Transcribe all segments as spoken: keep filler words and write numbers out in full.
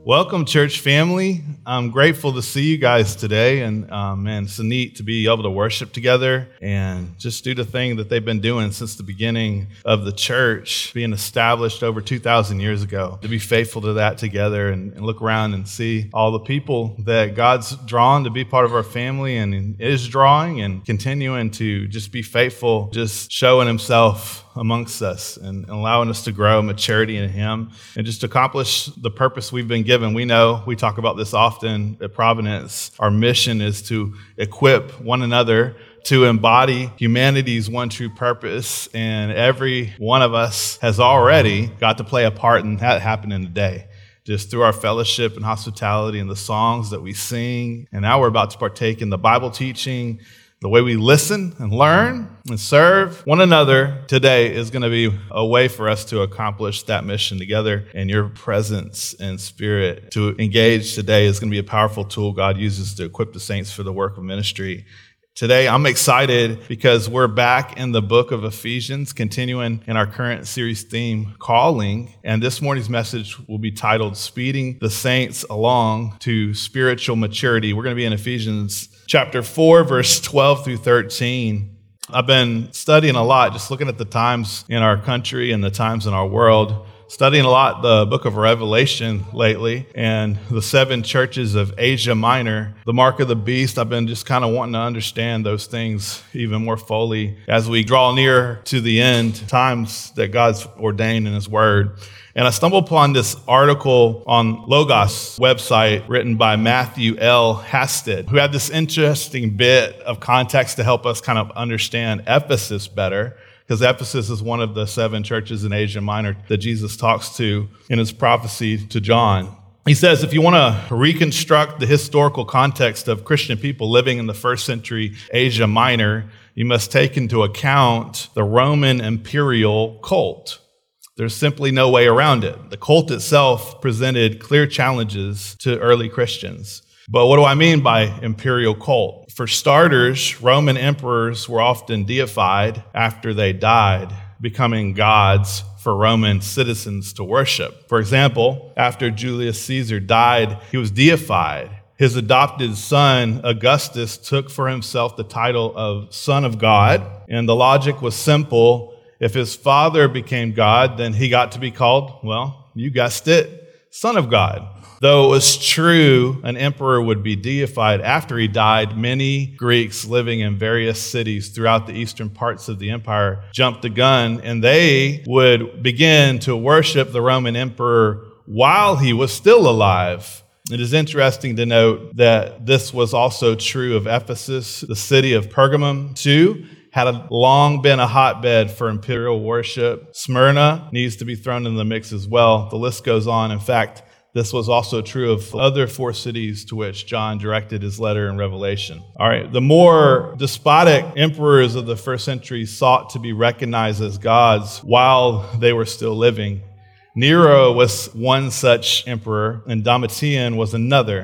Welcome, church family. I'm grateful to see you guys today, and um, man, it's neat to be able to worship together and just do the thing that they've been doing since the beginning of the church, being established over two thousand years ago, to be faithful to that together and, and look around and see all the people that God's drawn to be part of our family and is drawing and continuing to just be faithful, just showing himself amongst us and allowing us to grow maturity in him and just accomplish the purpose we've been given. We know, we talk about this often at Providence, our mission is to equip one another to embody humanity's one true purpose, and every one of us has already got to play a part in that happening today, just through our fellowship and hospitality and the songs that we sing. And now we're about to partake in the Bible teaching. The way we listen and learn and serve one another today is going to be a way for us to accomplish that mission together. And your presence and spirit to engage today is going to be a powerful tool God uses to equip the saints for the work of ministry. Today, I'm excited because we're back in the book of Ephesians, continuing in our current series theme, Calling. And this morning's message will be titled, Speeding the Saints Along to Spiritual Maturity. We're going to be in Ephesians chapter four, verse twelve through thirteen. I've been studying a lot, just looking at the times in our country and the times in our world, studying a lot the book of Revelation lately and the seven churches of Asia Minor, the mark of the beast. I've been just kind of wanting to understand those things even more fully as we draw near to the end times that God's ordained in his word. And I stumbled upon this article on Logos website written by Matthew L. Hasted, who had this interesting bit of context to help us kind of understand Ephesus better, because Ephesus is one of the seven churches in Asia Minor that Jesus talks to in his prophecy to John. He says, if you want to reconstruct the historical context of Christian people living in the first century Asia Minor, you must take into account the Roman imperial cult. There's simply no way around it. The cult itself presented clear challenges to early Christians. But what do I mean by imperial cult? For starters, Roman emperors were often deified after they died, becoming gods for Roman citizens to worship. For example, after Julius Caesar died, he was deified. His adopted son, Augustus, took for himself the title of Son of God, and the logic was simple. If his father became God, then he got to be called, well, you guessed it, Son of God. Though it was true an emperor would be deified after he died, many Greeks living in various cities throughout the eastern parts of the empire jumped the gun, and they would begin to worship the Roman emperor while he was still alive. It is interesting to note that this was also true of Ephesus, the city of Pergamum too, had long been a hotbed for imperial worship. Smyrna needs to be thrown in the mix as well. The list goes on. In fact, this was also true of other four cities to which John directed his letter in Revelation. All right, the more despotic emperors of the first century sought to be recognized as gods while they were still living. Nero was one such emperor, and Domitian was another.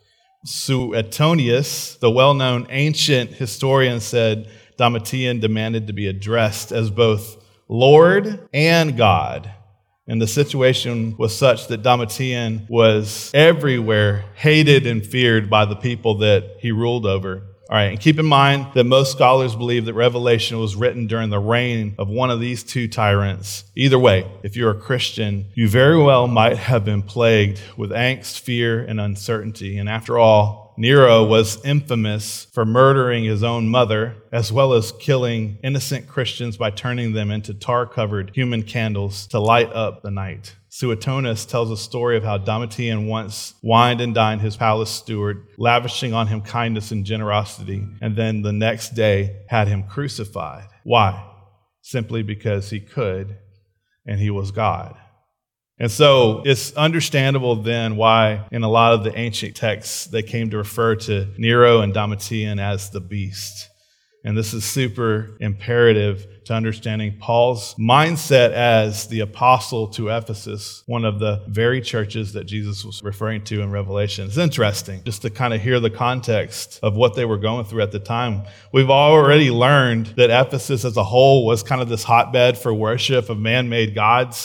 Suetonius, the well-known ancient historian, said Domitian demanded to be addressed as both Lord and God. And the situation was such that Domitian was everywhere hated and feared by the people that he ruled over. All right, and keep in mind that most scholars believe that Revelation was written during the reign of one of these two tyrants. Either way, if you're a Christian, you very well might have been plagued with angst, fear, and uncertainty. And after all, Nero was infamous for murdering his own mother, as well as killing innocent Christians by turning them into tar-covered human candles to light up the night. Suetonius tells a story of how Domitian once wined and dined his palace steward, lavishing on him kindness and generosity, and then the next day had him crucified. Why? Simply because he could, and he was God. And so it's understandable then why in a lot of the ancient texts they came to refer to Nero and Domitian as the beast. And this is super imperative to understanding Paul's mindset as the apostle to Ephesus, one of the very churches that Jesus was referring to in Revelation. It's interesting just to kind of hear the context of what they were going through at the time. We've already learned that Ephesus as a whole was kind of this hotbed for worship of man-made gods.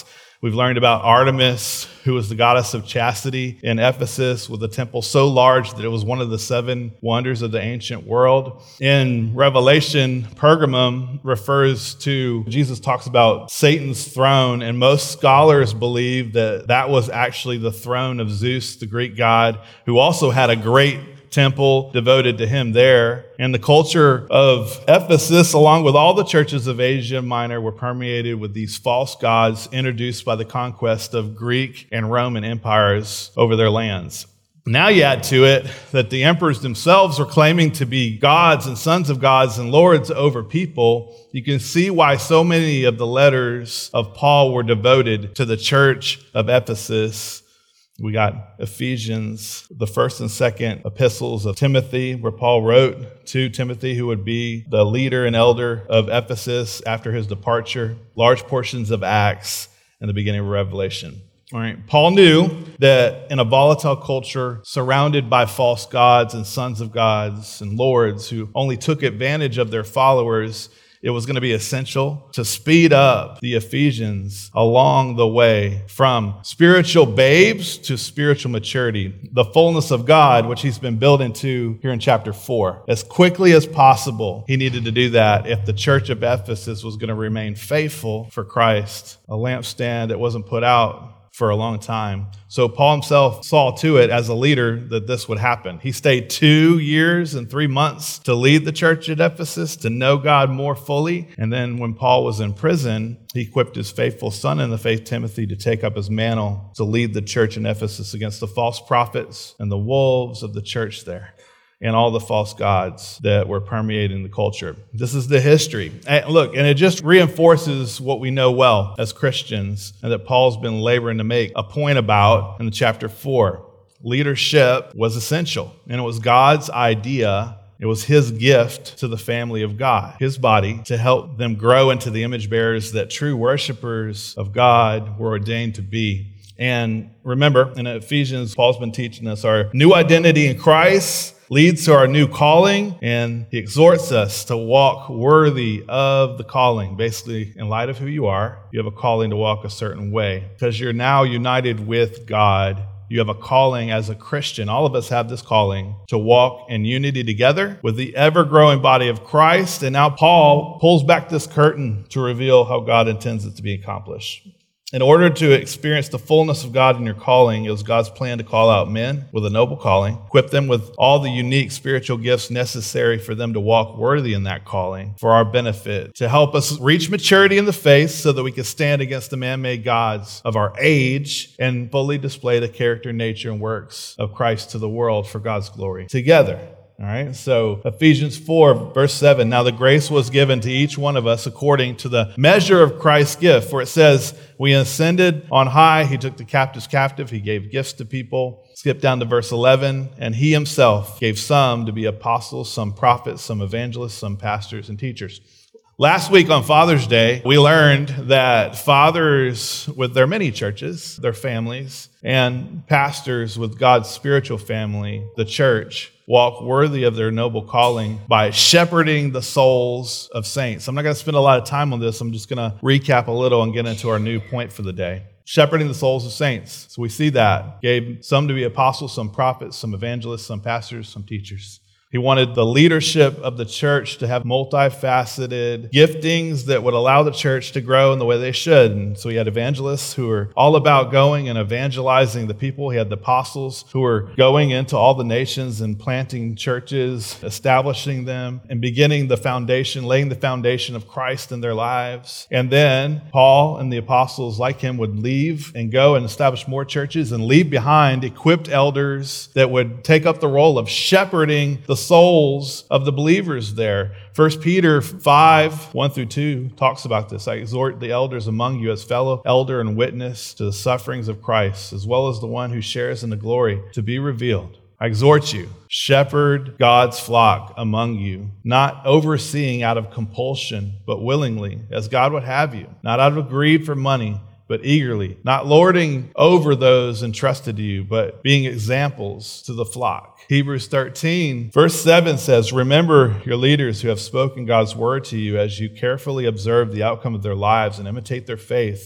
We've learned about Artemis, who was the goddess of chastity in Ephesus, with a temple so large that it was one of the seven wonders of the ancient world. In Revelation, Pergamum refers to, Jesus talks about Satan's throne, and most scholars believe that that was actually the throne of Zeus, the Greek god, who also had a great temple devoted to him there. And the culture of Ephesus, along with all the churches of Asia Minor, were permeated with these false gods introduced by the conquest of Greek and Roman empires over their lands. Now you add to it that the emperors themselves were claiming to be gods and sons of gods and lords over people. You can see why so many of the letters of Paul were devoted to the church of Ephesus. We got Ephesians, the first and second epistles of Timothy, where Paul wrote to Timothy, who would be the leader and elder of Ephesus after his departure, large portions of Acts and the beginning of Revelation. All right. Paul knew that in a volatile culture surrounded by false gods and sons of gods and lords who only took advantage of their followers, it was going to be essential to speed up the Ephesians along the way from spiritual babes to spiritual maturity, the fullness of God, which he's been built into here in chapter four. As quickly as possible, he needed to do that if the church of Ephesus was going to remain faithful for Christ, a lampstand that wasn't put out for a long time. So Paul himself saw to it as a leader that this would happen. He stayed two years and three months to lead the church at Ephesus, to know God more fully. And then when Paul was in prison, he equipped his faithful son in the faith, Timothy, to take up his mantle to lead the church in Ephesus against the false prophets and the wolves of the church there, and all the false gods that were permeating the culture. This is the history. And look, and it just reinforces what we know well as Christians and that Paul's been laboring to make a point about in chapter four. Leadership was essential, and it was God's idea. It was his gift to the family of God, his body, to help them grow into the image bearers that true worshipers of God were ordained to be. And remember, in Ephesians, Paul's been teaching us our new identity in Christ leads to our new calling, and he exhorts us to walk worthy of the calling. Basically, in light of who you are, you have a calling to walk a certain way because you're now united with God. You have a calling as a Christian. All of us have this calling to walk in unity together with the ever-growing body of Christ. And now Paul pulls back this curtain to reveal how God intends it to be accomplished. In order to experience the fullness of God in your calling, it was God's plan to call out men with a noble calling, equip them with all the unique spiritual gifts necessary for them to walk worthy in that calling for our benefit, to help us reach maturity in the faith so that we can stand against the man-made gods of our age and fully display the character, nature, and works of Christ to the world for God's glory together. All right, so Ephesians four, verse seven, now the grace was given to each one of us according to the measure of Christ's gift. For it says, we ascended on high, he took the captives captive, he gave gifts to people. Skip down to verse eleven, and he himself gave some to be apostles, some prophets, some evangelists, some pastors and teachers. Last week on Father's Day, we learned that fathers with their many churches, their families, and pastors with God's spiritual family, the church, walk worthy of their noble calling by shepherding the souls of saints. I'm not going to spend a lot of time on this. I'm just going to recap a little and get into our new point for the day. Shepherding the souls of saints. So we see that. Gave some to be apostles, some prophets, some evangelists, some pastors, some teachers. He wanted the leadership of the church to have multifaceted giftings that would allow the church to grow in the way they should. And so he had evangelists who were all about going and evangelizing the people. He had the apostles who were going into all the nations and planting churches, establishing them, and beginning the foundation, laying the foundation of Christ in their lives. And then Paul and the apostles like him would leave and go and establish more churches and leave behind equipped elders that would take up the role of shepherding the souls of the believers there. First Peter five, one through two talks about this. I exhort the elders among you as fellow elder and witness to the sufferings of Christ, as well as the one who shares in the glory to be revealed. I exhort you, shepherd God's flock among you, not overseeing out of compulsion, but willingly, as God would have you, not out of greed for money, but eagerly, not lording over those entrusted to you, but being examples to the flock. Hebrews thirteen, verse seven says, remember your leaders who have spoken God's word to you as you carefully observe the outcome of their lives and imitate their faith.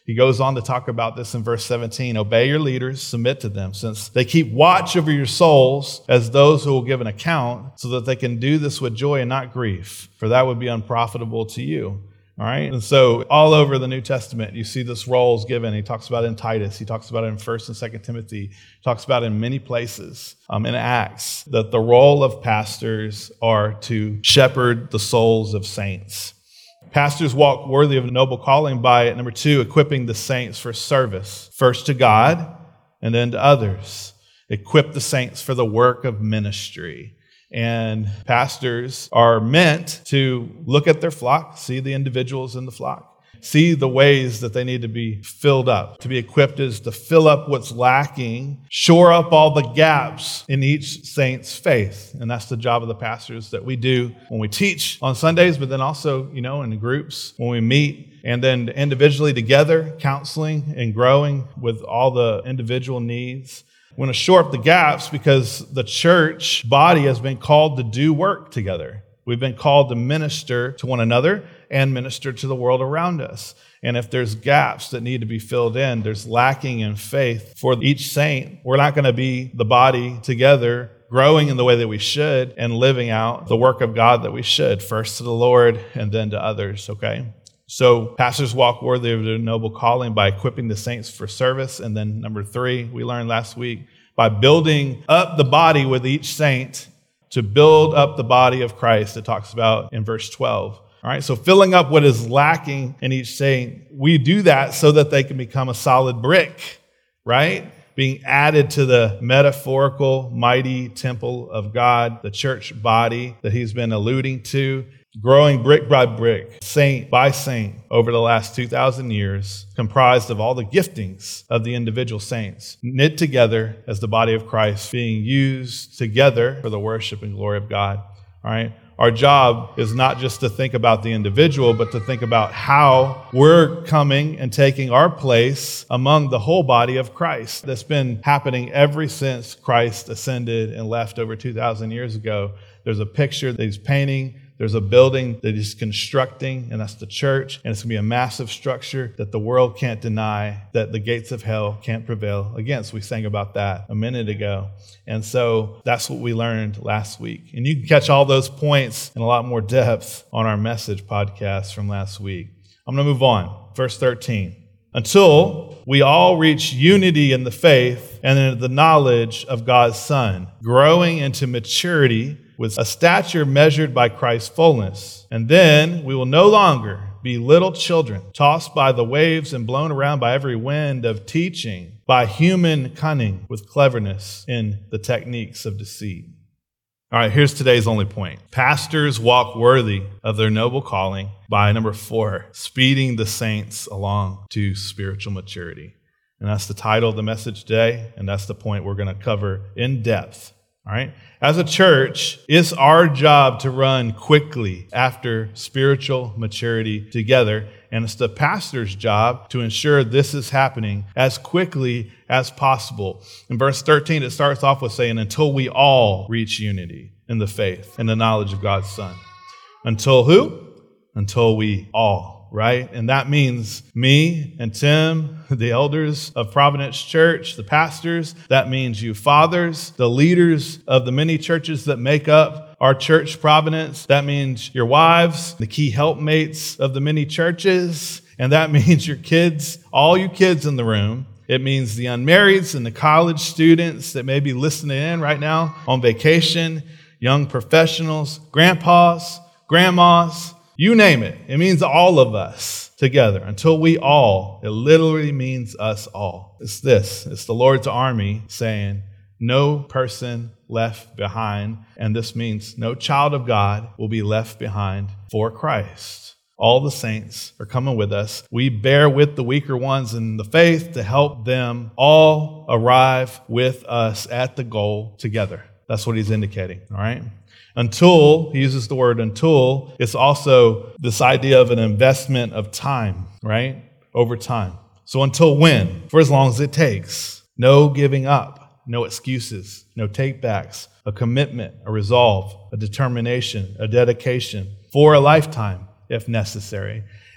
He goes on to talk about this in verse seventeen. Obey your leaders, submit to them, since they keep watch over your souls as those who will give an account, so that they can do this with joy and not grief, for that would be unprofitable to you. All right. And so all over the New Testament, you see this roles given. He talks about it in Titus. He talks about it in First and Second Timothy. He talks about it in many places um, in Acts, that the role of pastors are to shepherd the souls of saints. Pastors walk worthy of a noble calling by, number two, equipping the saints for service, first to God and then to others. Equip the saints for the work of ministry. And pastors are meant to look at their flock, see the individuals in the flock, see the ways that they need to be filled up. To be equipped is to fill up what's lacking, shore up all the gaps in each saint's faith. And that's the job of the pastors that we do when we teach on Sundays, but then also, you know, in groups when we meet, and then individually together, counseling and growing with all the individual needs. We want to shore up the gaps because the church body has been called to do work together. We've been called to minister to one another and minister to the world around us. And if there's gaps that need to be filled in, there's lacking in faith for each saint, we're not going to be the body together growing in the way that we should and living out the work of God that we should, first to the Lord and then to others, okay? So pastors walk worthy of their noble calling by equipping the saints for service. And then number three, we learned last week, by building up the body with each saint to build up the body of Christ. It talks about in verse twelve. All right, so filling up what is lacking in each saint, we do that so that they can become a solid brick, right? Being added to the metaphorical, mighty temple of God, the church body that he's been alluding to. Growing brick by brick, saint by saint, over the last two thousand years, comprised of all the giftings of the individual saints, knit together as the body of Christ, being used together for the worship and glory of God. All right. Our job is not just to think about the individual, but to think about how we're coming and taking our place among the whole body of Christ. That's been happening ever since Christ ascended and left over two thousand years ago. There's a picture that he's painting. There's a building that he's constructing, and that's the church. And it's going to be a massive structure that the world can't deny, that the gates of hell can't prevail against. We sang about that a minute ago. And so that's what we learned last week. And you can catch all those points in a lot more depth on our message podcast from last week. I'm going to move on. Verse thirteen. Until we all reach unity in the faith and in the knowledge of God's Son, growing into maturity with a stature measured by Christ's fullness. And then we will no longer be little children, tossed by the waves and blown around by every wind of teaching, by human cunning with cleverness in the techniques of deceit. All right, here's today's only point. Pastors walk worthy of their noble calling by, number four, speeding the saints along to spiritual maturity. And that's the title of the message today, and that's the point we're going to cover in depth. All right. As a church, it's our job to run quickly after spiritual maturity together. And it's the pastor's job to ensure this is happening as quickly as possible. In verse thirteen, it starts off with saying, until we all reach unity in the faith and the knowledge of God's Son. Until who? Until we all. Right? And that means me and Tim, the elders of Providence Church, the pastors. That means you fathers, the leaders of the many churches that make up our church, Providence. That means your wives, the key helpmates of the many churches. And that means your kids, all you kids in the room. It means the unmarrieds and the college students that may be listening in right now on vacation, young professionals, grandpas, grandmas, you name it. It means all of us together. Until we all, it literally means us all. It's this. It's the Lord's army saying, no person left behind. And this means no child of God will be left behind for Christ. All the saints are coming with us. We bear with the weaker ones in the faith to help them all arrive with us at the goal together. That's what he's indicating, all right? Until, he uses the word until, it's also this idea of an investment of time, right? Over time. So until when? For as long as it takes. No giving up, no excuses, no takebacks, a commitment, a resolve, a determination, a dedication for a lifetime if necessary.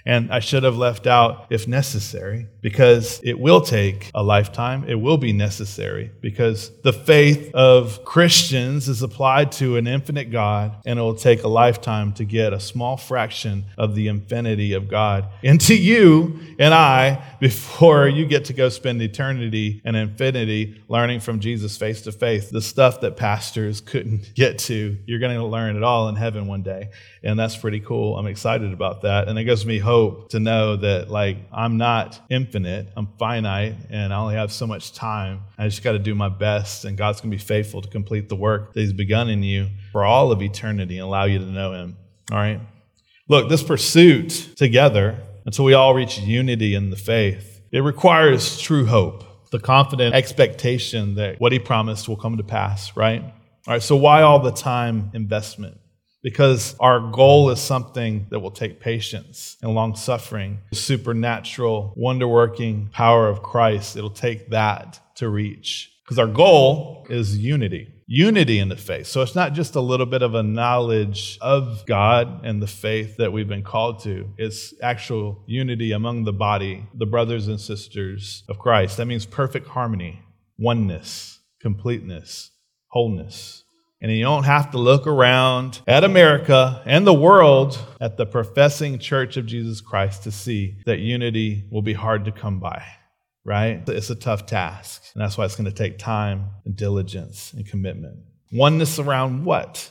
And I should have left out if necessary, because it will take a lifetime. It will be necessary because the faith of Christians is applied to an infinite God, and it will take a lifetime to get a small fraction of the infinity of God into you and I before you get to go spend eternity and infinity learning from Jesus face to face. The stuff that pastors couldn't get to, you're going to learn it all in heaven one day. And that's pretty cool. I'm excited about that. And it gives me hope to know that, like, I'm not infinite. I'm finite, and I only have so much time. I just got to do my best, and God's going to be faithful to complete the work that He's begun in you for all of eternity and allow you to know Him. All right? Look, this pursuit together until we all reach unity in the faith, it requires true hope, the confident expectation that what He promised will come to pass, right? All right, so why all the time investment? Because our goal is something that will take patience and long-suffering, the supernatural, wonder-working power of Christ. It'll take that to reach. Because our goal is unity. Unity in the faith. So it's not just a little bit of a knowledge of God and the faith that we've been called to. It's actual unity among the body, the brothers and sisters of Christ. That means perfect harmony, oneness, completeness, wholeness. And you don't have to look around at America and the world at the professing church of Jesus Christ to see that unity will be hard to come by, right? It's a tough task. And that's why it's going to take time and diligence and commitment. Oneness around what?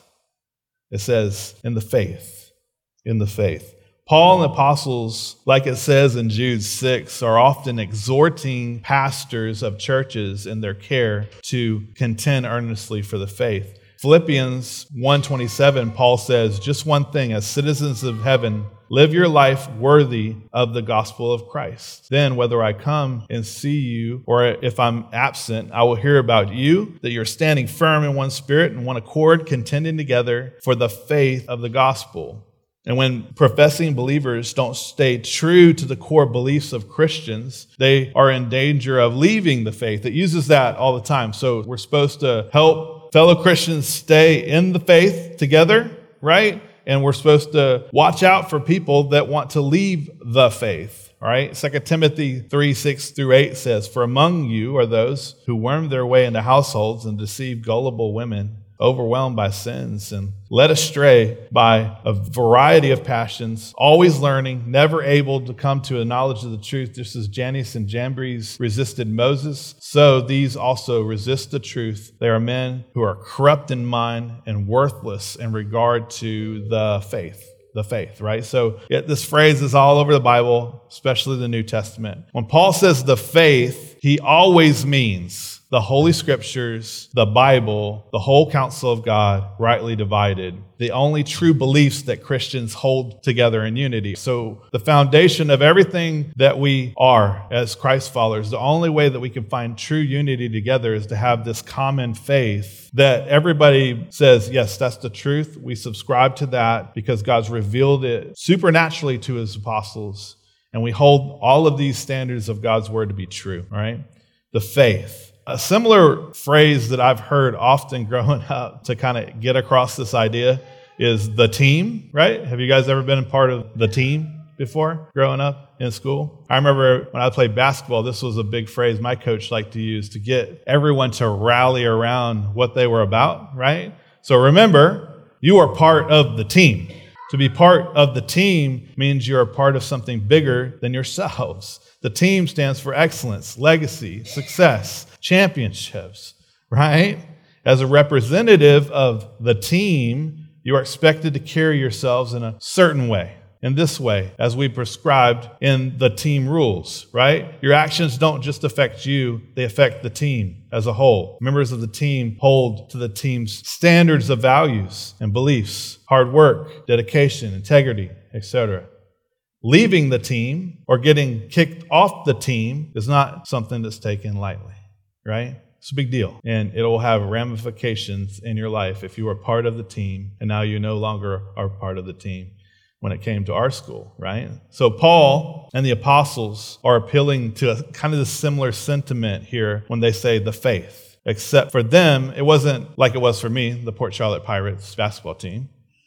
It says in the faith, in the faith. Paul and the apostles, like it says in Jude six, are often exhorting pastors of churches in their care to contend earnestly for the faith. Philippians one twenty-seven, Paul says, just one thing, as citizens of heaven, live your life worthy of the gospel of Christ. Then whether I come and see you or if I'm absent, I will hear about you, that you're standing firm in one spirit and one accord, contending together for the faith of the gospel. And when professing believers don't stay true to the core beliefs of Christians, they are in danger of leaving the faith. It uses that all the time. So we're supposed to help fellow Christians stay in the faith together, right? And we're supposed to watch out for people that want to leave the faith, right? Second Timothy three, six through eight says, for among you are those who worm their way into households and deceive gullible women, overwhelmed by sins and led astray by a variety of passions, always learning, never able to come to a knowledge of the truth, just as Jannes and Jambres resisted Moses, so these also resist the truth. They are men who are corrupt in mind and worthless in regard to the faith. The faith, right? So it, this phrase is all over the Bible, especially the New Testament. When Paul says the faith, he always means the Holy Scriptures, the Bible, the whole counsel of God, rightly divided, the only true beliefs that Christians hold together in unity. So the foundation of everything that we are as Christ followers, the only way that we can find true unity together is to have this common faith that everybody says, yes, that's the truth. We subscribe to that because God's revealed it supernaturally to His apostles. And we hold all of these standards of God's word to be true, right? The faith. A similar phrase that I've heard often growing up to kind of get across this idea is the team, right? Have you guys ever been a part of the team before growing up in school? I remember when I played basketball, this was a big phrase my coach liked to use to get everyone to rally around what they were about, right? So remember, you are part of the team. To be part of the team means you're a part of something bigger than yourselves. The team stands for excellence, legacy, success, championships, right? As a representative of the team, you are expected to carry yourselves in a certain way, in this way, as we prescribed in the team rules, right? Your actions don't just affect you, they affect the team as a whole. Members of the team hold to the team's standards of values and beliefs, hard work, dedication, integrity, et cetera. Leaving the team or getting kicked off the team is not something that's taken lightly, right? It's a big deal. And it will have ramifications in your life if you were part of the team and now you no longer are part of the team when it came to our school, right? So Paul and the apostles are appealing to a kind of the similar sentiment here when they say the faith. Except for them, it wasn't like it was for me, the Port Charlotte Pirates basketball team.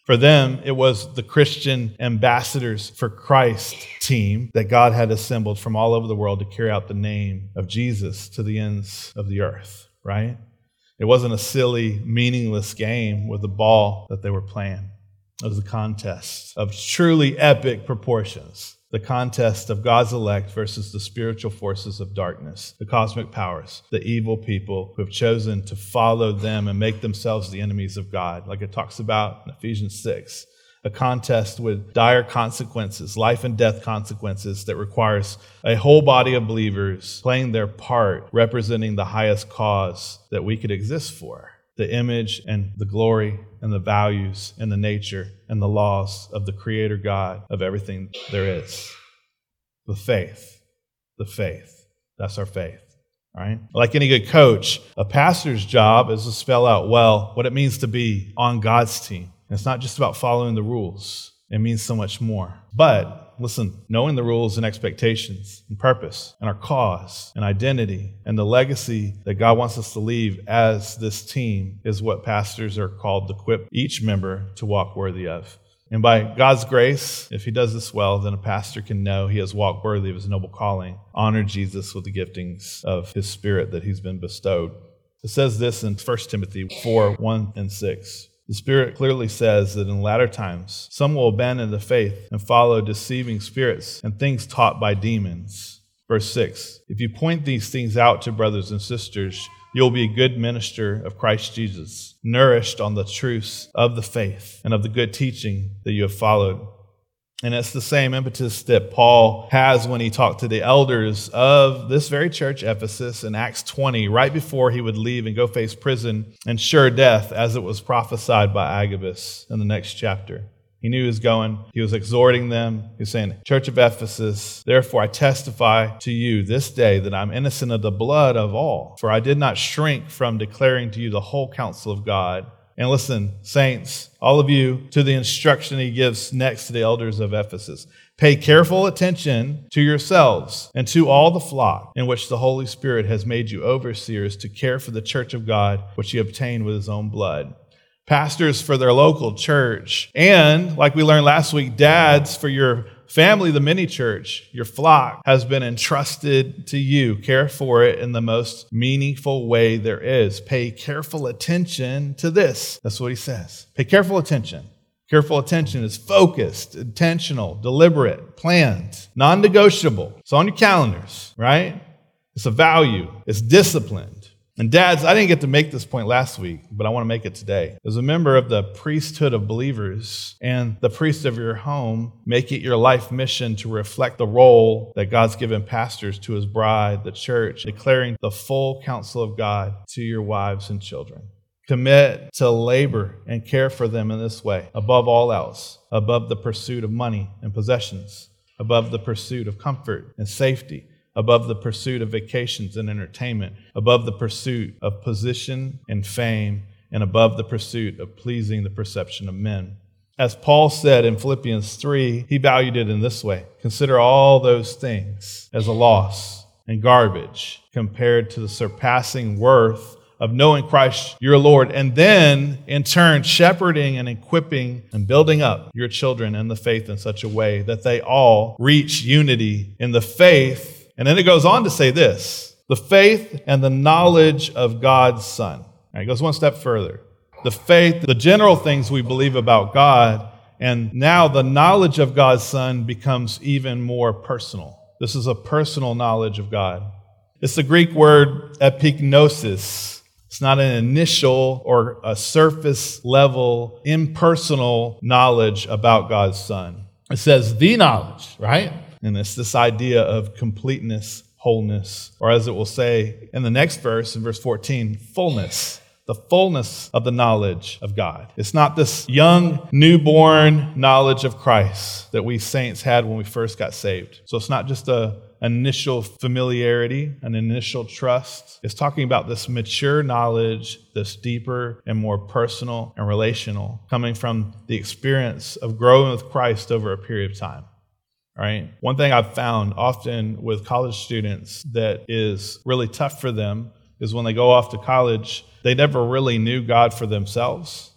For them, it was the Christian Ambassadors for Christ team that God had assembled from all over the world to carry out the name of Jesus to the ends of the earth, right? It wasn't a silly, meaningless game with a ball that they were playing. It was a contest of truly epic proportions. The contest of God's elect versus the spiritual forces of darkness, the cosmic powers, the evil people who have chosen to follow them and make themselves the enemies of God, like it talks about in Ephesians six. A contest with dire consequences, life and death consequences that requires a whole body of believers playing their part, representing the highest cause that we could exist for. The image and the glory and the values and the nature and the laws of the Creator God of everything there is. The faith. The faith. That's our faith. All right? Like any good coach, a pastor's job is to spell out well what it means to be on God's team. And it's not just about following the rules. It means so much more. But listen, knowing the rules and expectations and purpose and our cause and identity and the legacy that God wants us to leave as this team is what pastors are called to equip each member to walk worthy of. And by God's grace, if he does this well, then a pastor can know he has walked worthy of his noble calling, honor Jesus with the giftings of his Spirit that he's been bestowed. It says this in First Timothy four, one and six. The Spirit clearly says that in latter times, some will abandon the faith and follow deceiving spirits and things taught by demons. Verse six, if you point these things out to brothers and sisters, you'll be a good minister of Christ Jesus, nourished on the truths of the faith and of the good teaching that you have followed. And it's the same impetus that Paul has when he talked to the elders of this very church, Ephesus, in Acts twenty, right before he would leave and go face prison and sure death, as it was prophesied by Agabus in the next chapter. He knew he was going. He was exhorting them. He was saying, Church of Ephesus, therefore I testify to you this day that I'm innocent of the blood of all. For I did not shrink from declaring to you the whole counsel of God. And listen, saints, all of you, to the instruction he gives next to the elders of Ephesus. Pay careful attention to yourselves and to all the flock in which the Holy Spirit has made you overseers to care for the church of God, which he obtained with his own blood. Pastors for their local church, and like we learned last week, dads for your family, the mini church, your flock has been entrusted to you. Care for it in the most meaningful way there is. Pay careful attention to this. That's what he says. Pay careful attention. Careful attention is focused, intentional, deliberate, planned, non-negotiable. It's on your calendars, right? It's a value. It's disciplined. And dads, I didn't get to make this point last week, but I want to make it today. As a member of the priesthood of believers and the priest of your home, make it your life mission to reflect the role that God's given pastors to his bride, the church, declaring the full counsel of God to your wives and children. Commit to labor and care for them in this way, above all else, above the pursuit of money and possessions, above the pursuit of comfort and safety, above the pursuit of vacations and entertainment, above the pursuit of position and fame, and above the pursuit of pleasing the perception of men. As Paul said in Philippians three, he valued it in this way. Consider all those things as a loss and garbage compared to the surpassing worth of knowing Christ your Lord, and then in turn shepherding and equipping and building up your children in the faith in such a way that they all reach unity in the faith. And then it goes on to say this, the faith and the knowledge of God's Son. Right, it goes one step further. The faith, the general things we believe about God, and now the knowledge of God's Son becomes even more personal. This is a personal knowledge of God. It's the Greek word epignosis. It's not an initial or a surface level, impersonal knowledge about God's Son. It says the knowledge, right? And it's this idea of completeness, wholeness, or as it will say in the next verse, in verse fourteen, fullness, the fullness of the knowledge of God. It's not this young, newborn knowledge of Christ that we saints had when we first got saved. So it's not just a initial familiarity, an initial trust. It's talking about this mature knowledge that's deeper and more personal and relational, coming from the experience of growing with Christ over a period of time. Right? One thing I've found often with college students that is really tough for them is when they go off to college, they never really knew God for themselves.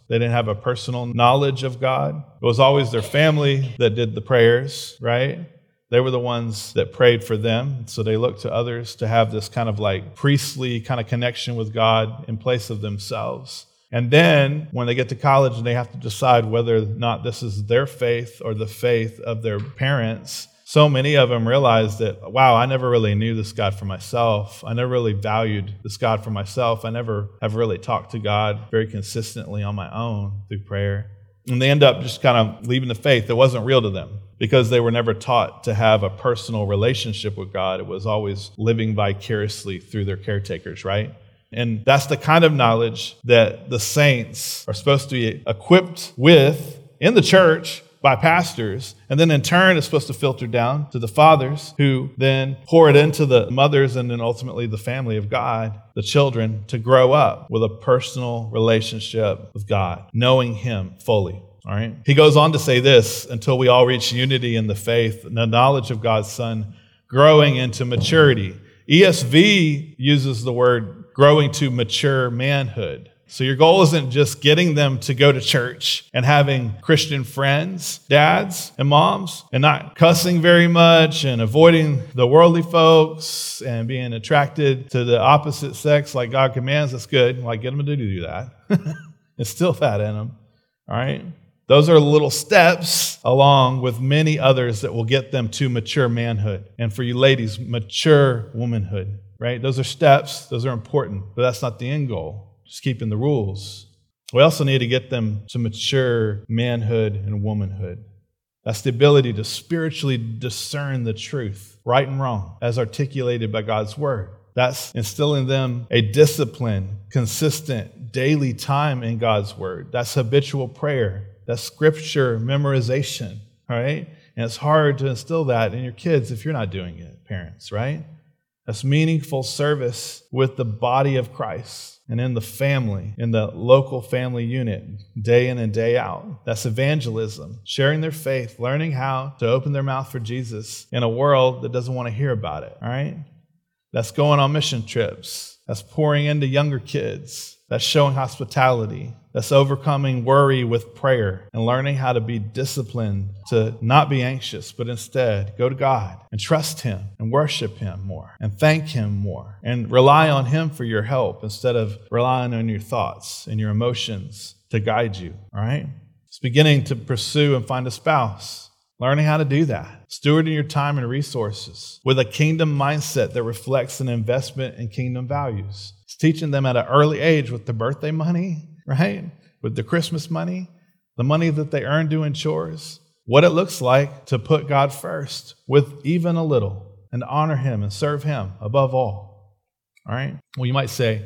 They didn't have a personal knowledge of God. It was always their family that did the prayers, right? They were the ones that prayed for them. So they looked to others to have this kind of like priestly kind of connection with God in place of themselves. And then when they get to college and they have to decide whether or not this is their faith or the faith of their parents, so many of them realize that, wow, I never really knew this God for myself. I never really valued this God for myself. I never have really talked to God very consistently on my own through prayer. And they end up just kind of leaving the faith that wasn't real to them because they were never taught to have a personal relationship with God. It was always living vicariously through their caretakers, right? And that's the kind of knowledge that the saints are supposed to be equipped with in the church by pastors, and then in turn it's supposed to filter down to the fathers who then pour it into the mothers and then ultimately the family of God, the children, to grow up with a personal relationship with God, knowing Him fully. All right. He goes on to say this, until we all reach unity in the faith and the knowledge of God's Son, growing into maturity. E S V uses the word growing to mature manhood. So your goal isn't just getting them to go to church and having Christian friends, dads and moms, and not cussing very much and avoiding the worldly folks and being attracted to the opposite sex like God commands. That's good. Like, get them to do that. Instill that in them. All right? Those are little steps along with many others that will get them to mature manhood. And for you ladies, mature womanhood, right? Those are steps. Those are important, but that's not the end goal. Just keeping the rules. We also need to get them to mature manhood and womanhood. That's the ability to spiritually discern the truth, right and wrong, as articulated by God's word. That's instilling them a discipline, consistent, daily time in God's word. That's habitual prayer. That's scripture memorization, right? And it's hard to instill that in your kids if you're not doing it, parents, right? That's meaningful service with the body of Christ and in the family, in the local family unit, day in and day out. That's evangelism, sharing their faith, learning how to open their mouth for Jesus in a world that doesn't want to hear about it, all right? That's going on mission trips. That's pouring into younger kids. That's showing hospitality. That's overcoming worry with prayer and learning how to be disciplined to not be anxious, but instead go to God and trust Him and worship Him more and thank Him more and rely on Him for your help instead of relying on your thoughts and your emotions to guide you, all right? It's beginning to pursue and find a spouse, learning how to do that, stewarding your time and resources with a kingdom mindset that reflects an investment in kingdom values. It's teaching them at an early age with the birthday money, right? With the Christmas money, the money that they earn doing chores, what it looks like to put God first with even a little and honor Him and serve Him above all. All right? Well, you might say,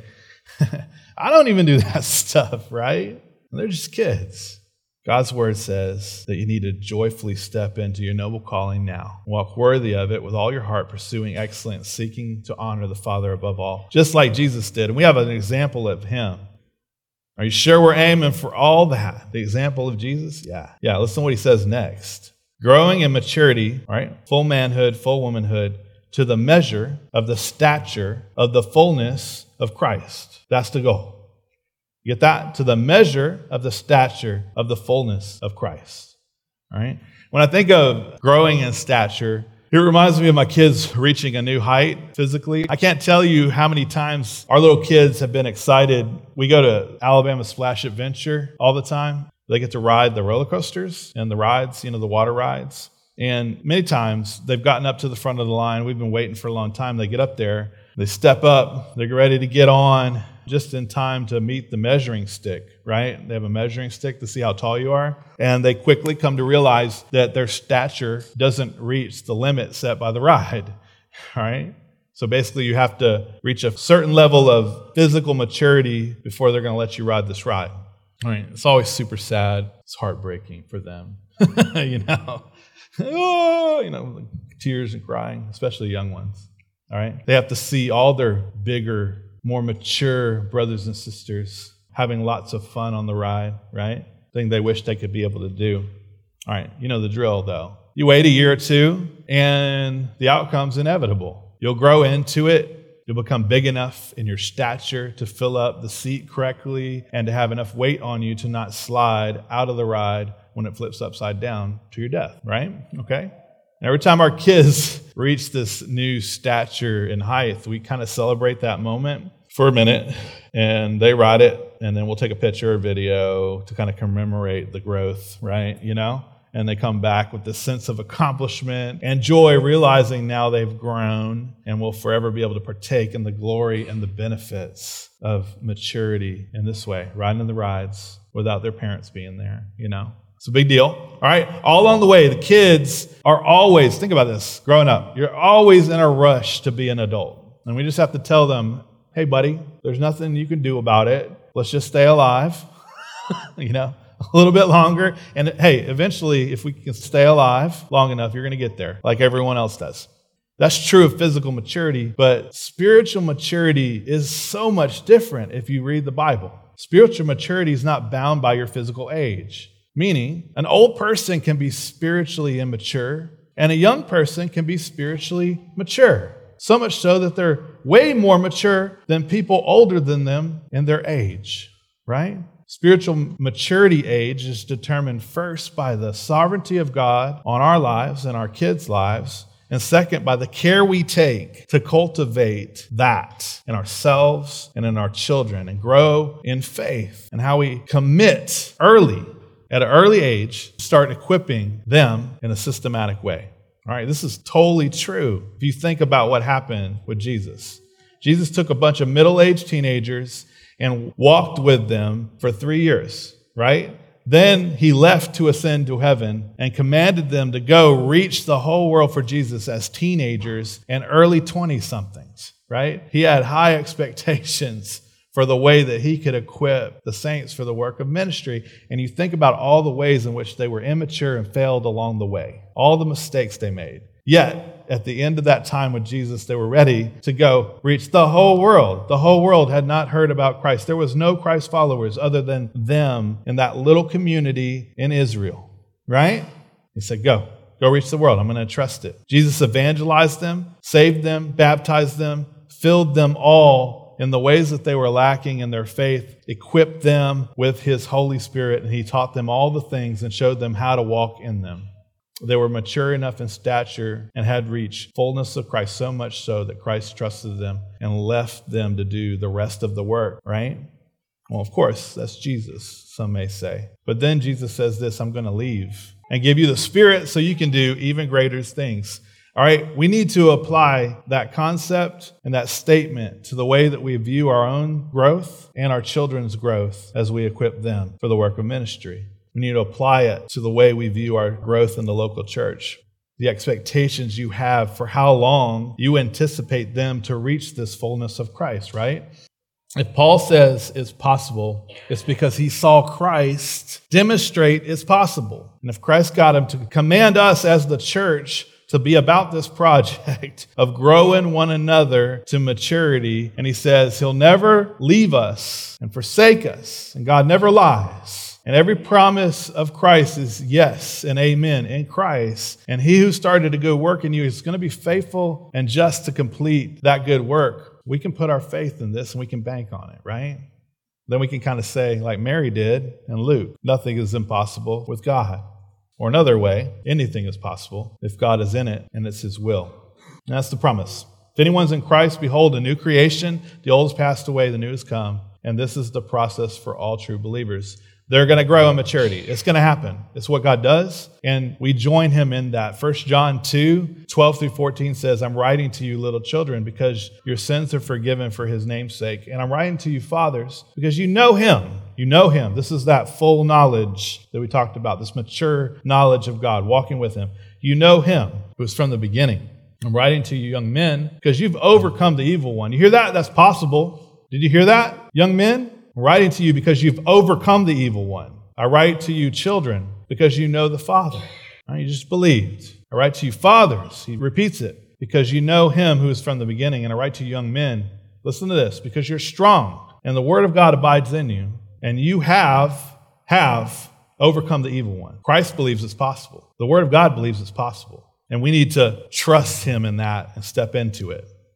I don't even do that stuff, right? They're just kids. God's word says that you need to joyfully step into your noble calling now. Walk worthy of it with all your heart, pursuing excellence, seeking to honor the Father above all, just like Jesus did. And we have an example of Him. Are you sure we're aiming for all that? The example of Jesus? Yeah. Yeah, listen to what He says next. Growing in maturity, right? Full manhood, full womanhood, to the measure of the stature of the fullness of Christ. That's the goal. You get that? To the measure of the stature of the fullness of Christ. All right? When I think of growing in stature, it reminds me of my kids reaching a new height physically. I can't tell you how many times our little kids have been excited. We go to Alabama Splash Adventure all the time. They get to ride the roller coasters and the rides, you know, the water rides. And many times they've gotten up to the front of the line. We've been waiting for a long time. They get up there. They step up. They're ready to get on just in time to meet the measuring stick, right? They have a measuring stick to see how tall you are. And they quickly come to realize that their stature doesn't reach the limit set by the ride, all right? So basically you have to reach a certain level of physical maturity before they're going to let you ride this ride. All right? It's always super sad. It's heartbreaking for them, you know? Oh, you know, tears and crying, especially young ones, all right? They have to see all their bigger, more mature brothers and sisters having lots of fun on the ride, right? Thing they wish they could be able to do. All right, you know the drill, though. You wait a year or two, and the outcome's inevitable. You'll grow into it, You'll become big enough in your stature to fill up the seat correctly and to have enough weight on you to not slide out of the ride when it flips upside down to your death, right? Okay? And every time our kids reach this new stature and height, we kind of celebrate that moment for a minute, and they ride it, and then we'll take a picture or video to kind of commemorate the growth, right? You know? And they come back with this sense of accomplishment and joy, realizing now they've grown and will forever be able to partake in the glory and the benefits of maturity in this way, riding the rides without their parents being there, you know? It's a big deal, all right? All along the way, the kids are always, think about this, growing up, you're always in a rush to be an adult. And we just have to tell them, hey, buddy, there's nothing you can do about it. Let's just stay alive, you know? A little bit longer. And hey, eventually, if we can stay alive long enough, you're going to get there like everyone else does. That's true of physical maturity, but spiritual maturity is so much different if you read the Bible. Spiritual maturity is not bound by your physical age, meaning an old person can be spiritually immature and a young person can be spiritually mature. So much so that they're way more mature than people older than them in their age, right? Spiritual maturity age is determined first by the sovereignty of God on our lives and our kids' lives, and second, by the care we take to cultivate that in ourselves and in our children and grow in faith, and how we commit early, at an early age, start equipping them in a systematic way. All right, this is totally true if you think about what happened with Jesus. Jesus took a bunch of middle-aged teenagers and walked with them for three years, right? Then he left to ascend to heaven and commanded them to go reach the whole world for Jesus as teenagers and early twenty-somethings, right? He had high expectations for the way that he could equip the saints for the work of ministry. And you think about all the ways in which they were immature and failed along the way, all the mistakes they made. Yet, at the end of that time with Jesus, they were ready to go reach the whole world. The whole world had not heard about Christ. There was no Christ followers other than them in that little community in Israel, right? He said, go, go reach the world. I'm going to trust it. Jesus evangelized them, saved them, baptized them, filled them all in the ways that they were lacking in their faith, equipped them with his Holy Spirit, and he taught them all the things and showed them how to walk in them. They were mature enough in stature and had reached fullness of Christ, so much so that Christ trusted them and left them to do the rest of the work, right? Well, of course, that's Jesus, some may say. But then Jesus says this, I'm going to leave and give you the Spirit so you can do even greater things. All right, we need to apply that concept and that statement to the way that we view our own growth and our children's growth as we equip them for the work of ministry. We need to apply it to the way we view our growth in the local church. The expectations you have for how long you anticipate them to reach this fullness of Christ, right? If Paul says it's possible, it's because he saw Christ demonstrate it's possible. And if Christ got him to command us as the church to be about this project of growing one another to maturity, and he says he'll never leave us and forsake us, and God never lies. And every promise of Christ is yes and amen in Christ. And he who started a good work in you is going to be faithful and just to complete that good work. We can put our faith in this and we can bank on it, right? Then we can kind of say, like Mary did and Luke, nothing is impossible with God. Or another way, anything is possible if God is in it and it's his will. And that's the promise. If anyone's in Christ, behold, a new creation. The old has passed away, the new has come. And this is the process for all true believers. They're going to grow in maturity. It's going to happen. It's what God does, and we join him in that. First John two, twelve through fourteen says, I'm writing to you, little children, because your sins are forgiven for his name's sake. And I'm writing to you, fathers, because you know him. You know him. This is that full knowledge that we talked about, this mature knowledge of God, walking with him. You know him who is from the beginning. I'm writing to you, young men, because you've overcome the evil one. You hear that? That's possible. Did you hear that, young men? I'm writing to you because you've overcome the evil one. I write to you, children, because you know the Father. Right? You just believed. I write to you, fathers. He repeats it, because you know him who is from the beginning. And I write to you, young men, listen to this, because you're strong, and the word of God abides in you, and you have, have overcome the evil one. Christ believes it's possible. The word of God believes it's possible. And we need to trust him in that and step into it.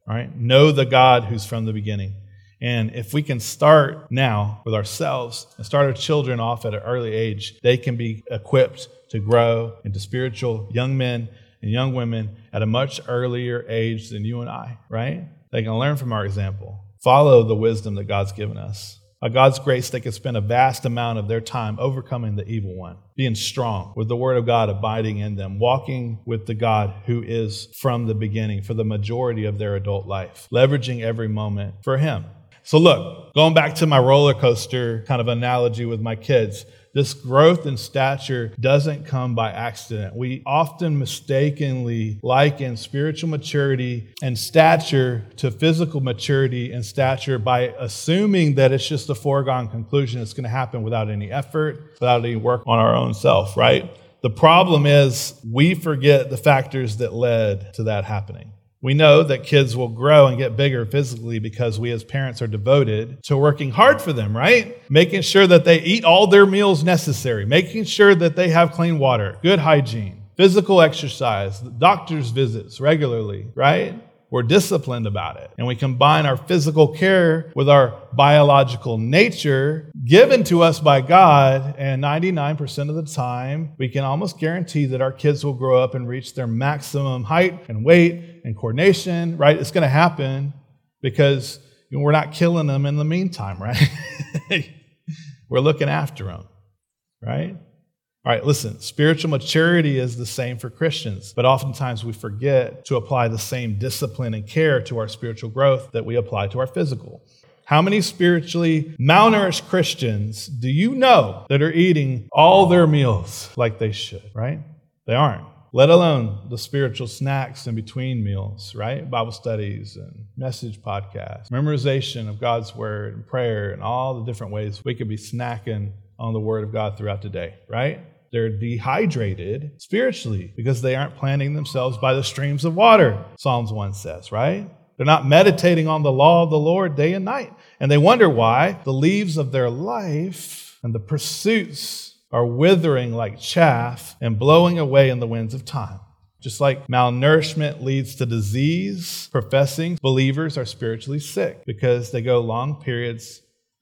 All right? Know the God who's from the beginning. And if we can start now with ourselves and start our children off at an early age, they can be equipped to grow into spiritual young men and young women at a much earlier age than you and I, right? They can learn from our example. Follow the wisdom that God's given us. By God's grace, they can spend a vast amount of their time overcoming the evil one, being strong with the word of God abiding in them, walking with the God who is from the beginning for the majority of their adult life, leveraging every moment for him. So look, going back to my roller coaster kind of analogy with my kids, this growth in stature doesn't come by accident. We often mistakenly liken spiritual maturity and stature to physical maturity and stature by assuming that it's just a foregone conclusion. It's going to happen without any effort, without any work on our own self, right? The problem is we forget the factors that led to that happening. We know that kids will grow and get bigger physically because we as parents are devoted to working hard for them, right? Making sure that they eat all their meals necessary, making sure that they have clean water, good hygiene, physical exercise, doctor's visits regularly, right? We're disciplined about it. And we combine our physical care with our biological nature given to us by God. And ninety-nine percent of the time, we can almost guarantee that our kids will grow up and reach their maximum height and weight and coordination, right? It's going to happen because you know, we're not killing them in the meantime, right? We're looking after them, right? All right, listen, spiritual maturity is the same for Christians, but oftentimes we forget to apply the same discipline and care to our spiritual growth that we apply to our physical. How many spiritually malnourished Christians do you know that are eating all their meals like they should, right? They aren't, let alone the spiritual snacks in between meals, right? Bible studies and message podcasts, memorization of God's word and prayer and all the different ways we could be snacking on the word of God throughout the day, right? They're dehydrated spiritually because they aren't planting themselves by the streams of water, Psalms one says, right? They're not meditating on the law of the Lord day and night. And they wonder why the leaves of their life and the pursuits are withering like chaff and blowing away in the winds of time. Just like malnourishment leads to disease, professing believers are spiritually sick because they go long periods,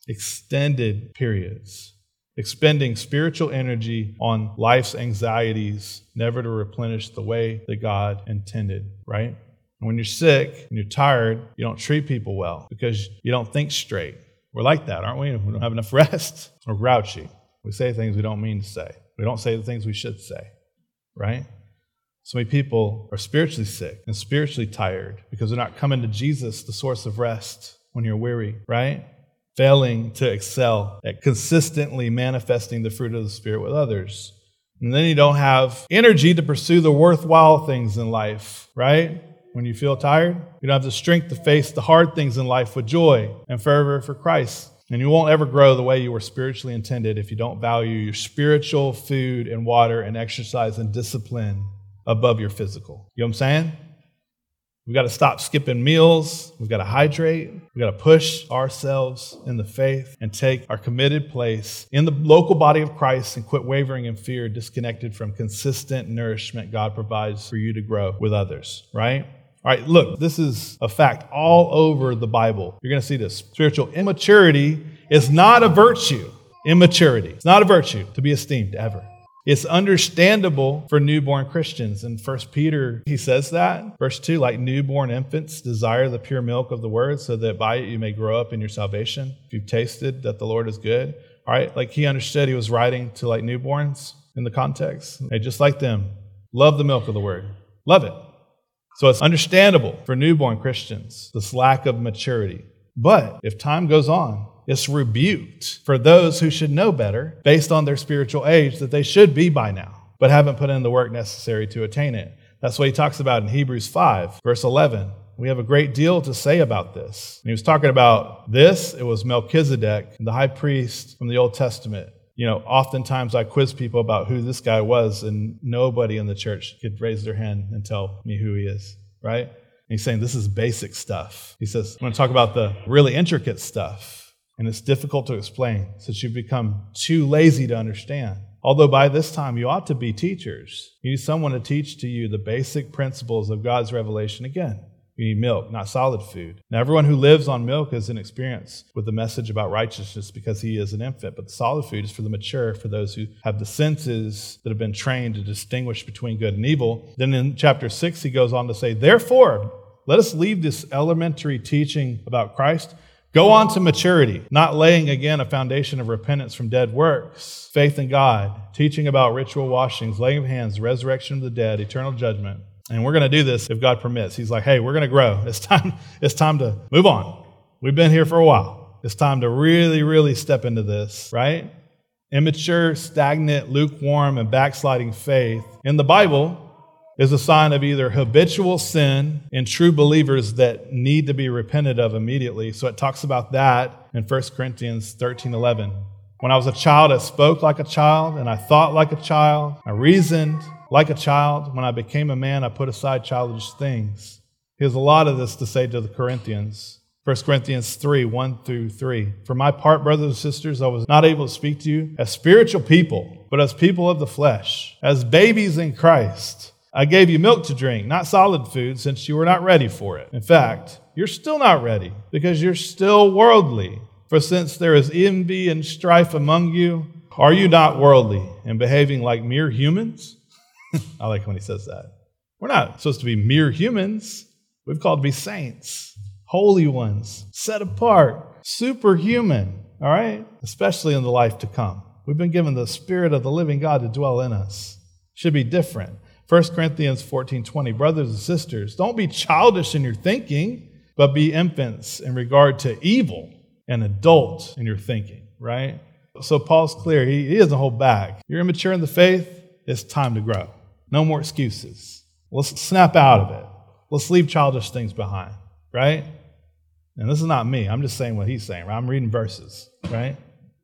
extended periods, expending spiritual energy on life's anxieties, never to replenish the way that God intended, right? And when you're sick and you're tired, you don't treat people well because you don't think straight. We're like that, aren't we? We don't have enough rest. We're grouchy. We say things we don't mean to say. We don't say the things we should say, right? So many people are spiritually sick and spiritually tired because they're not coming to Jesus, the source of rest, when you're weary, right? Failing to excel at consistently manifesting the fruit of the Spirit with others. And then you don't have energy to pursue the worthwhile things in life, right? When you feel tired, you don't have the strength to face the hard things in life with joy and fervor for Christ. And you won't ever grow the way you were spiritually intended if you don't value your spiritual food and water and exercise and discipline above your physical. You know what I'm saying? We've got to stop skipping meals. We've got to hydrate. We've got to push ourselves in the faith and take our committed place in the local body of Christ and quit wavering in fear, disconnected from consistent nourishment God provides for you to grow with others, right? All right, look, this is a fact all over the Bible. You're going to see this. Spiritual immaturity is not a virtue. Immaturity. It's not a virtue to be esteemed ever. It's understandable for newborn Christians. In First Peter, he says that. Verse two, like newborn infants, desire the pure milk of the word so that by it you may grow up in your salvation. If you've tasted that the Lord is good. All right, like he understood he was writing to like newborns in the context. Hey, just like them, love the milk of the word. Love it. So it's understandable for newborn Christians, this lack of maturity. But if time goes on, it's rebuked for those who should know better based on their spiritual age that they should be by now, but haven't put in the work necessary to attain it. That's what he talks about in Hebrews five, verse eleven. We have a great deal to say about this. And he was talking about this. It was Melchizedek, the high priest from the Old Testament. You know, oftentimes I quiz people about who this guy was, and nobody in the church could raise their hand and tell me who he is, right? And he's saying this is basic stuff. He says, I'm going to talk about the really intricate stuff. And it's difficult to explain since you've become too lazy to understand. Although by this time you ought to be teachers. You need someone to teach to you the basic principles of God's revelation again. You need milk, not solid food. Now, everyone who lives on milk is inexperienced with the message about righteousness because he is an infant. But the solid food is for the mature, for those who have the senses that have been trained to distinguish between good and evil. Then in chapter six, he goes on to say, therefore, let us leave this elementary teaching about Christ. Go on to maturity, not laying again a foundation of repentance from dead works, faith in God, teaching about ritual washings, laying of hands, resurrection of the dead, eternal judgment. And we're going to do this if God permits. He's like, hey, we're going to grow. It's time, it's time to move on. We've been here for a while. It's time to really, really step into this, right? Immature, stagnant, lukewarm, and backsliding faith in the Bible is a sign of either habitual sin in true believers that need to be repented of immediately. So it talks about that in First Corinthians thirteen eleven. When I was a child, I spoke like a child, and I thought like a child. I reasoned like a child. When I became a man, I put aside childish things. He has a lot of this to say to the Corinthians. First Corinthians three, one through three. For my part, brothers and sisters, I was not able to speak to you as spiritual people, but as people of the flesh, as babies in Christ. I gave you milk to drink, not solid food, since you were not ready for it. In fact, you're still not ready because you're still worldly. For since there is envy and strife among you, are you not worldly and behaving like mere humans? I like when he says that. We're not supposed to be mere humans. We've called to be saints, holy ones, set apart, superhuman, all right? Especially in the life to come. We've been given the Spirit of the living God to dwell in us. Should be different. First Corinthians fourteen twenty, brothers and sisters, don't be childish in your thinking, but be infants in regard to evil and adult in your thinking, right? So Paul's clear. He, he doesn't hold back. You're immature in the faith, it's time to grow. No more excuses. Let's snap out of it. Let's leave childish things behind, right? And this is not me. I'm just saying what he's saying, right? I'm reading verses, right?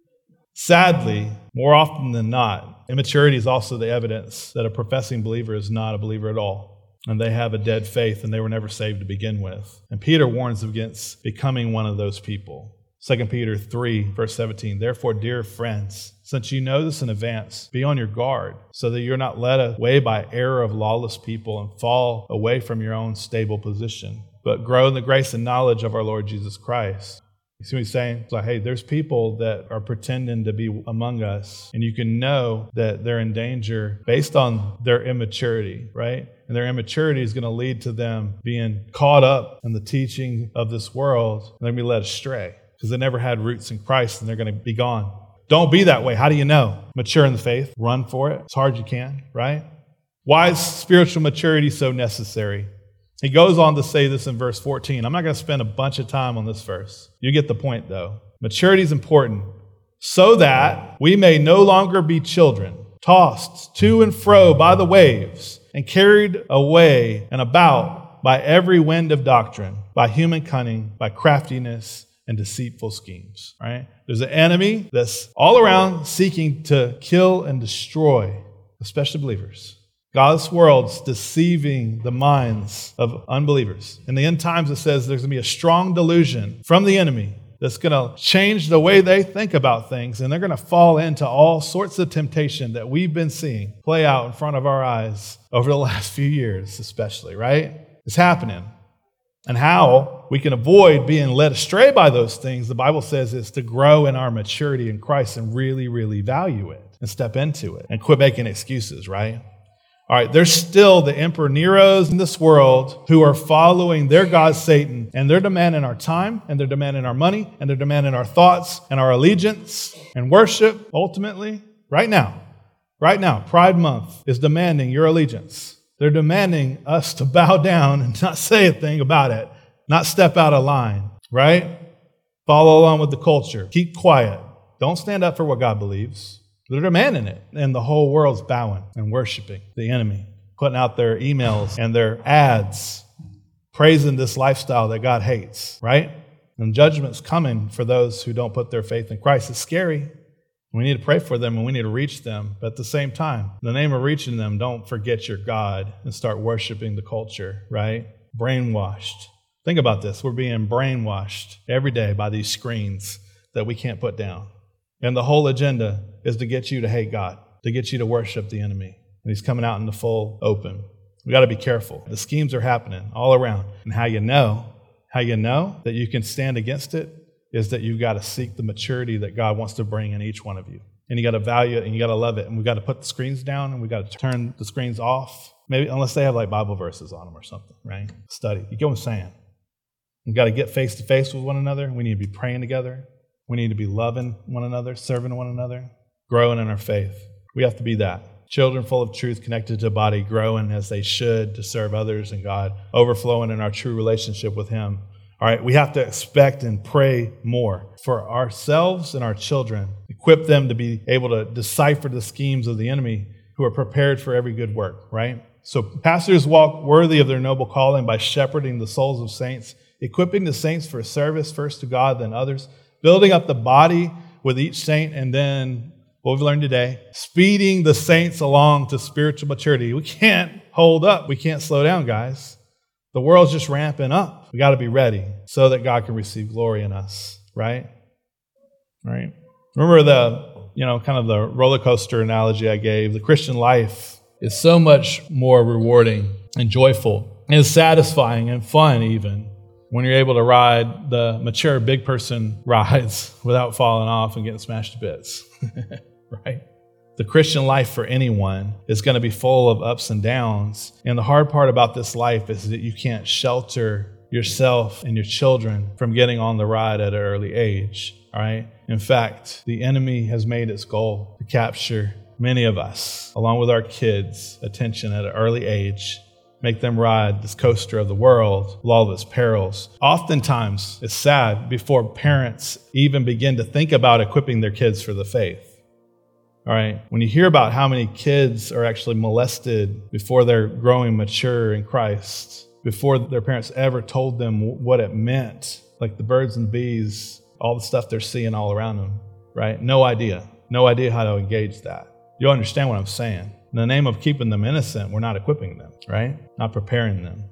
Sadly, more often than not, immaturity is also the evidence that a professing believer is not a believer at all. And they have a dead faith and they were never saved to begin with. And Peter warns against becoming one of those people. Second Peter three, verse seventeen, therefore, dear friends, since you know this in advance, be on your guard so that you're not led away by error of lawless people and fall away from your own stable position, but grow in the grace and knowledge of our Lord Jesus Christ. You see what he's saying? It's like, hey, there's people that are pretending to be among us, and you can know that they're in danger based on their immaturity, right? And their immaturity is going to lead to them being caught up in the teaching of this world, and they're going to be led astray because they never had roots in Christ, and they're going to be gone. Don't be that way. How do you know? Mature in the faith. Run for it as hard as you can, right? Why is spiritual maturity so necessary? He goes on to say this in verse fourteen. I'm not going to spend a bunch of time on this verse. You get the point, though. Maturity is important so that we may no longer be children, tossed to and fro by the waves and carried away and about by every wind of doctrine, by human cunning, by craftiness and deceitful schemes, right? There's an enemy that's all around seeking to kill and destroy, especially believers. God's world's deceiving the minds of unbelievers. In the end times, it says there's going to be a strong delusion from the enemy that's going to change the way they think about things, and they're going to fall into all sorts of temptation that we've been seeing play out in front of our eyes over the last few years, especially, right? It's happening. And how we can avoid being led astray by those things, the Bible says, is to grow in our maturity in Christ and really, really value it and step into it and quit making excuses, right? All right, there's still the Emperor Neros in this world who are following their god Satan, and they're demanding our time, and they're demanding our money, and they're demanding our thoughts and our allegiance and worship, ultimately, right now. Right now, Pride Month is demanding your allegiance. They're demanding us to bow down and not say a thing about it, not step out of line, right? Follow along with the culture. Keep quiet. Don't stand up for what God believes. They're demanding it. And the whole world's bowing and worshiping the enemy, putting out their emails and their ads, praising this lifestyle that God hates, right? And judgment's coming for those who don't put their faith in Christ. It's scary. We need to pray for them and we need to reach them. But at the same time, in the name of reaching them, don't forget your God and start worshiping the culture, right? Brainwashed. Think about this. We're being brainwashed every day by these screens that we can't put down. And the whole agenda is to get you to hate God, to get you to worship the enemy. And he's coming out in the full open. We got to be careful. The schemes are happening all around. And how you know, how you know that you can stand against it is that you've got to seek the maturity that God wants to bring in each one of you. And you got to value it and you got to love it. And we got to put the screens down and we got to turn the screens off. Maybe unless they have like Bible verses on them or something, right? Study. You get what I'm saying? We got to get face to face with one another. We need to be praying together. We need to be loving one another, serving one another, growing in our faith. We have to be that. Children full of truth, connected to a body, growing as they should to serve others and God, overflowing in our true relationship with Him. All right, we have to expect and pray more for ourselves and our children. Equip them to be able to decipher the schemes of the enemy who are prepared for every good work, right? So pastors walk worthy of their noble calling by shepherding the souls of saints, equipping the saints for service, first to God, then others, building up the body with each saint, and then what we've learned today, speeding the saints along to spiritual maturity. We can't hold up. We can't slow down, guys. The world's just ramping up. We got to be ready so that God can receive glory in us, right? Right. Remember the, you know, kind of the roller coaster analogy I gave. The Christian life is so much more rewarding and joyful and satisfying and fun even when you're able to ride the mature big person rides without falling off and getting smashed to bits, right? The Christian life for anyone is going to be full of ups and downs. And the hard part about this life is that you can't shelter yourself and your children from getting on the ride at an early age, all right? In fact, the enemy has made its goal to capture many of us, along with our kids' attention at an early age, make them ride this coaster of the world with all of its perils. Oftentimes, it's sad before parents even begin to think about equipping their kids for the faith. All right, when you hear about how many kids are actually molested before they're growing mature in Christ, before their parents ever told them what it meant, like the birds and bees, all the stuff they're seeing all around them, right? No idea. No idea how to engage that. You'll understand what I'm saying. In the name of keeping them innocent, we're not equipping them, right? Not preparing them.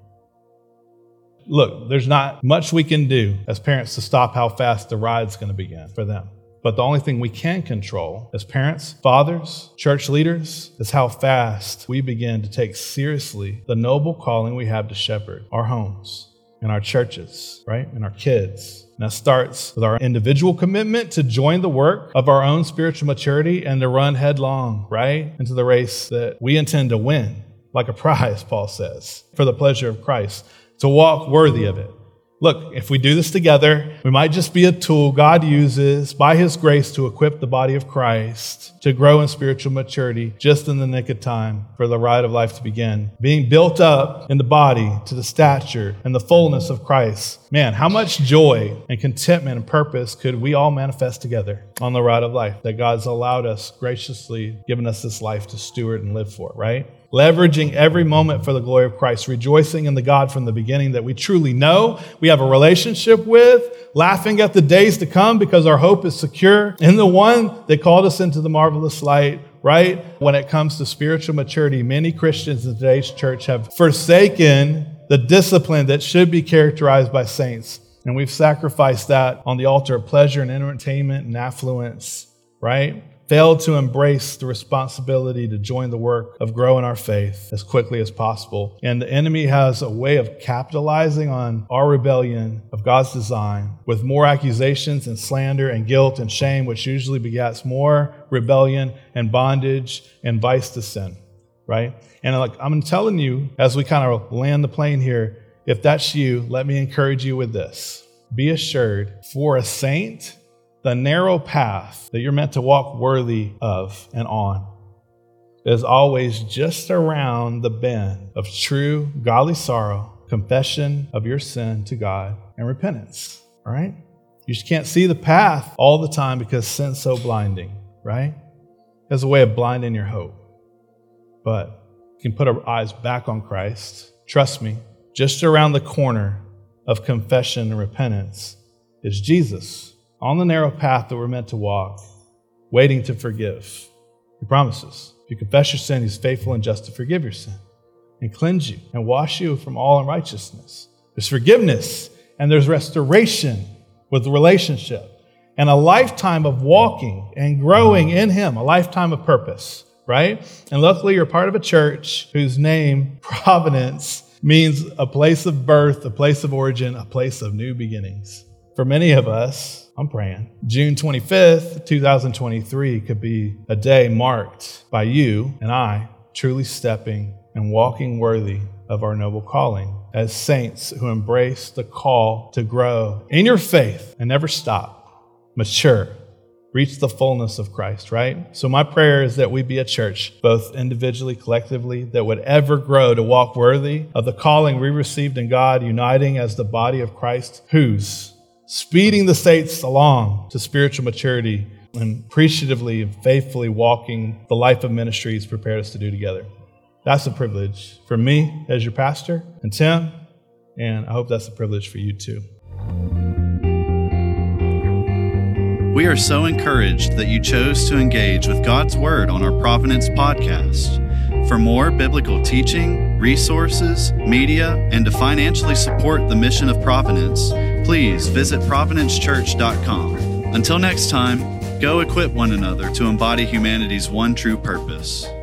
Look, there's not much we can do as parents to stop how fast the ride's going to begin for them. But the only thing we can control as parents, fathers, church leaders, is how fast we begin to take seriously the noble calling we have to shepherd our homes and our churches, right? And our kids. And that starts with our individual commitment to join the work of our own spiritual maturity and to run headlong, right, into the race that we intend to win, like a prize, Paul says, for the pleasure of Christ, to walk worthy of it. Look, if we do this together, we might just be a tool God uses by His grace to equip the body of Christ to grow in spiritual maturity just in the nick of time for the ride of life to begin. Being built up in the body to the stature and the fullness of Christ. Man, how much joy and contentment and purpose could we all manifest together on the ride of life that God's allowed us, graciously given us this life to steward and live for, right? Leveraging every moment for the glory of Christ, rejoicing in the God from the beginning that we truly know, we have a relationship with, laughing at the days to come because our hope is secure in the one that called us into the marvelous light, right? When it comes to spiritual maturity, many Christians in today's church have forsaken the discipline that should be characterized by saints. And we've sacrificed that on the altar of pleasure and entertainment and affluence, right? Failed to embrace the responsibility to join the work of growing our faith as quickly as possible. And the enemy has a way of capitalizing on our rebellion of God's design with more accusations and slander and guilt and shame, which usually begets more rebellion and bondage and vice to sin, right? And like I'm telling you, as we kind of land the plane here, if that's you, let me encourage you with this. Be assured, for a saint, the narrow path that you're meant to walk worthy of and on is always just around the bend of true godly sorrow, confession of your sin to God, and repentance, all right? You just can't see the path all the time because sin's so blinding, right? There's a way of blinding your hope. But you can put our eyes back on Christ. Trust me, just around the corner of confession and repentance is Jesus, on the narrow path that we're meant to walk, waiting to forgive. He promises, if you confess your sin, He's faithful and just to forgive your sin and cleanse you and wash you from all unrighteousness. There's forgiveness and there's restoration with the relationship and a lifetime of walking and growing in Him, a lifetime of purpose, right? And luckily, you're part of a church whose name, Providence, means a place of birth, a place of origin, a place of new beginnings. For many of us, I'm praying, June twenty-fifth, twenty twenty-three could be a day marked by you and I truly stepping and walking worthy of our noble calling as saints who embrace the call to grow in your faith and never stop, mature, reach the fullness of Christ, right? So my prayer is that we be a church, both individually, collectively, that would ever grow to walk worthy of the calling we received in God, uniting as the body of Christ, who's speeding the saints along to spiritual maturity and appreciatively and faithfully walking the life of ministry He's prepared us to do together. That's a privilege for me as your pastor and Tim, and I hope that's a privilege for you too. We are so encouraged that you chose to engage with God's Word on our Providence podcast. For more biblical teaching, resources, media, and to financially support the mission of Providence, please visit providence church dot com. Until next time, go equip one another to embody humanity's one true purpose.